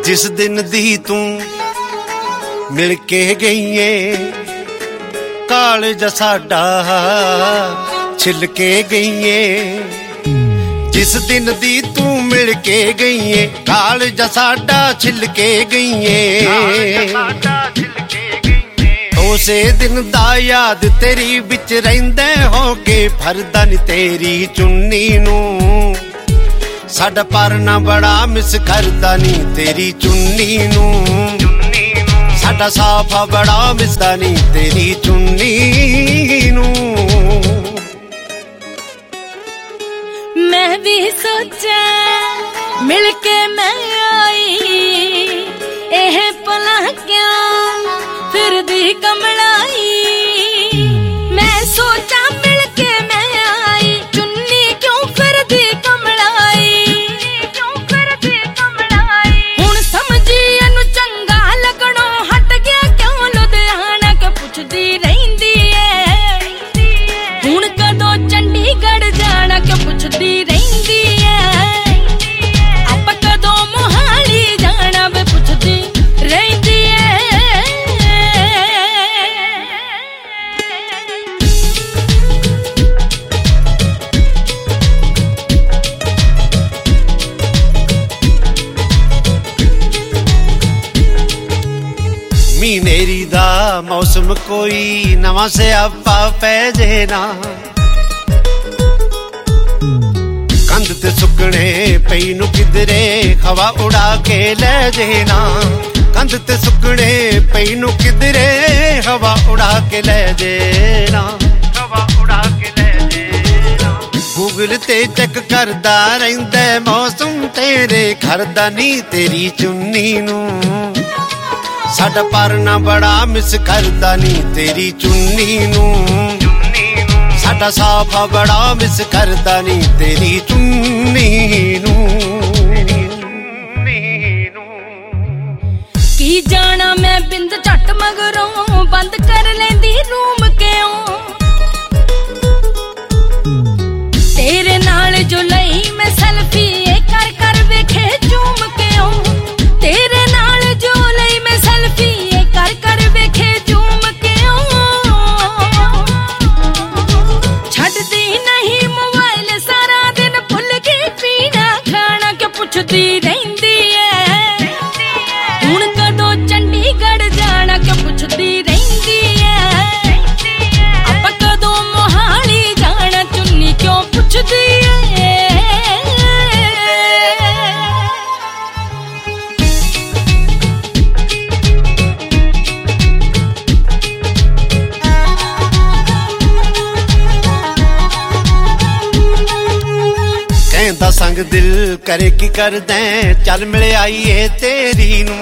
जिस दिन दी तू मिल के गई है कालज साडा छिल के गई है। जिस दिन दी तू मिल के गई है कालज साडा छिल के गई है। उसे दिन दा याद तेरी बिच रहिंदे हो के फरदा नी तेरी चुन्नी नू साडा परना बड़ा मिस करदा नी तेरी चुन्नी नू। साडा साफा बड़ा मिसदा नी तेरी चुन्नी नू। मैं भी सोचा मिल के मैं आई एह पला क्या फिर दी कमलाई। मैं सोचा मिल के मैं आई चुन्नी क्यों फिर दी कमलाई। हुण समझी अनु चंगा लगणों हट गया क्यों लुधियाना के पुछदी रहिंदी है। हुण कदों चंडीगढ़ जाना के पुछदी रहिंदी है। आप कदों मोहाली जाना वे पुछदी रहिंदी है। मीनेरी दा मौसम कोई नवा से आपा पै जे ना। कंध ते सुकने पई नु किधरे हवा उड़ा के ले जे ना। कंध ते सुकने पई नु किधरे हवा उड़ा के ले जे ना। हवा उड़ा के ले जे ना। गूगल ते चेक करदा रहिंदा मौसम तेरे घर दा नी तेरी चुन्नी नू साडा परना बड़ा मिस करदा नी तेरी चुन्नी नू। साडा साफा बड़ा मिस करदा नी तेरी चुन्नी नू। की जाना मैं बिंद झट मगरों बंद कर लेंदी रूम क्यों। तेरे नाल जो लई मैं सेल्फी कर कर वेखे झूम क्यों। तेरे नाल जो लई मैं सेल्फी कर कर वेखे झूम क्यों। छड्दी नहीं मोबाइल सारा दिन भुल गई पीना खाना के पुछदी रहिंदी है। हुण कदों चंडीगढ़ जाना के पुछदी रहिंदी है। आप कदों मोहाली जाना चुन्नी क्यों पुछदी है। कहंदा संग दिल करे की कर दें चल मिल आईए तेरी नू।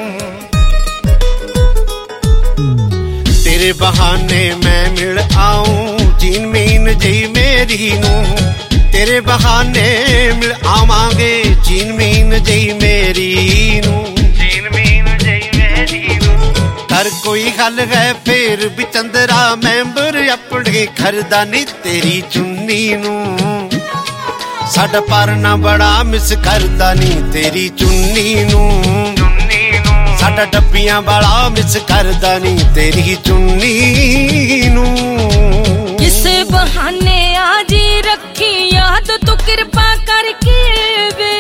तेरे बहाने मैं मिल आऊं चीन मीन जी मेरी नू। तेरे बहाने मिल आवांगे चीन मीन जी मेरी नू। चीन मीन जी मेरी नू। कर कोई हल है फिर भी चंद्रा मैंबर अपने घर दा नी तेरी चुन्नी नू साडा परना बड़ा मिस करदा नी तेरी चुन्नी नू। साडा डब्बियां बड़ा मिस करदा नी तेरी चुन्नी नू। किसे बहाने आज ही रखी याद तू कृपा करके वे।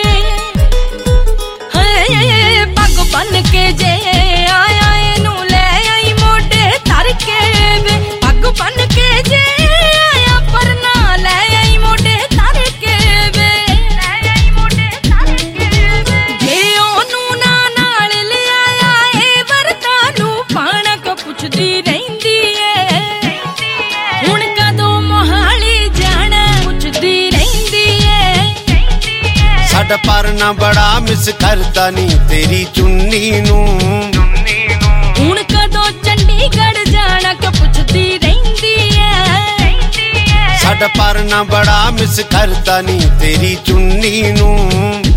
पग बन के जे आया एनू ले आई मोटे धर के वे। पग बन के जे आया परना ले आई मोटे धर के वे। जे ओनू ना नाल ले आया ए वरता नू पाना को पुछदी रहिंदी है। हुण कदों मोहाली जाना पुछदी रहिंदी है। साडा परना बड़ा मिस करदा नी तेरी चुन्नी नू। हुण कदों चंडीगढ़ जाना के पुछदी रहिंदी है। साडा परना बड़ा मिस करदा नी तेरी चुन्नी नू।